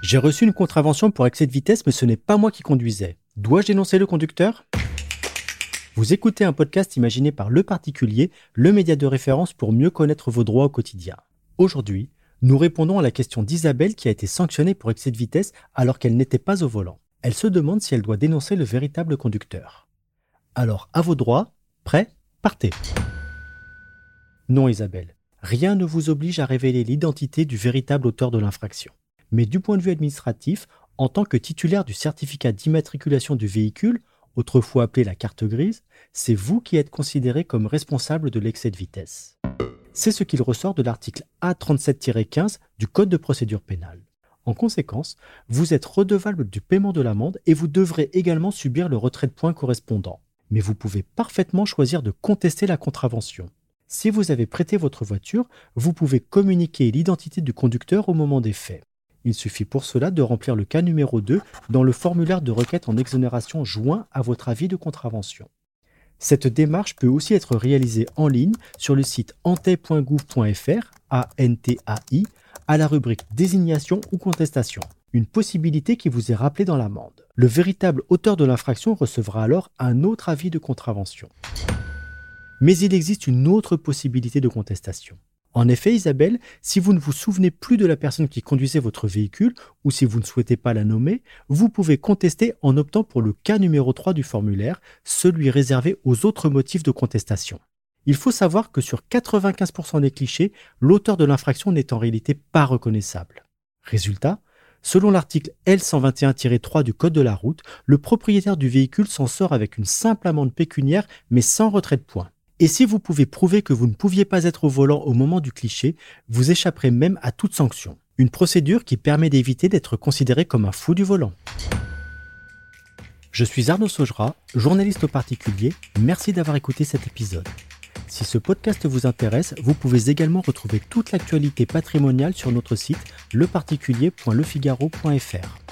J'ai reçu une contravention pour excès de vitesse, mais ce n'est pas moi qui conduisais. Dois-je dénoncer le conducteur ? Vous écoutez un podcast imaginé par Le Particulier, le média de référence pour mieux connaître vos droits au quotidien. Aujourd'hui, nous répondons à la question d'Isabelle qui a été sanctionnée pour excès de vitesse alors qu'elle n'était pas au volant. Elle se demande si elle doit dénoncer le véritable conducteur. Alors, à vos droits, prêts, partez. Non Isabelle, rien ne vous oblige à révéler l'identité du véritable auteur de l'infraction. Mais du point de vue administratif, en tant que titulaire du certificat d'immatriculation du véhicule, autrefois appelé la carte grise, c'est vous qui êtes considéré comme responsable de l'excès de vitesse. C'est ce qu'il ressort de l'article A37-15 du Code de procédure pénale. En conséquence, vous êtes redevable du paiement de l'amende et vous devrez également subir le retrait de points correspondant. Mais vous pouvez parfaitement choisir de contester la contravention. Si vous avez prêté votre voiture, vous pouvez communiquer l'identité du conducteur au moment des faits. Il suffit pour cela de remplir le cas numéro 2 dans le formulaire de requête en exonération joint à votre avis de contravention. Cette démarche peut aussi être réalisée en ligne sur le site antai.gouv.fr, ANTAI, à la rubrique désignation ou contestation. Une possibilité qui vous est rappelée dans l'amende. Le véritable auteur de l'infraction recevra alors un autre avis de contravention. Mais il existe une autre possibilité de contestation. En effet, Isabelle, si vous ne vous souvenez plus de la personne qui conduisait votre véhicule ou si vous ne souhaitez pas la nommer, vous pouvez contester en optant pour le cas numéro 3 du formulaire, celui réservé aux autres motifs de contestation. Il faut savoir que sur 95% des clichés, l'auteur de l'infraction n'est en réalité pas reconnaissable. Résultat, selon l'article L121-3 du Code de la route, le propriétaire du véhicule s'en sort avec une simple amende pécuniaire mais sans retrait de points. Et si vous pouvez prouver que vous ne pouviez pas être au volant au moment du cliché, vous échapperez même à toute sanction. Une procédure qui permet d'éviter d'être considéré comme un fou du volant. Je suis Arnaud Saugera, journaliste au particulier. Merci d'avoir écouté cet épisode. Si ce podcast vous intéresse, vous pouvez également retrouver toute l'actualité patrimoniale sur notre site leparticulier.lefigaro.fr.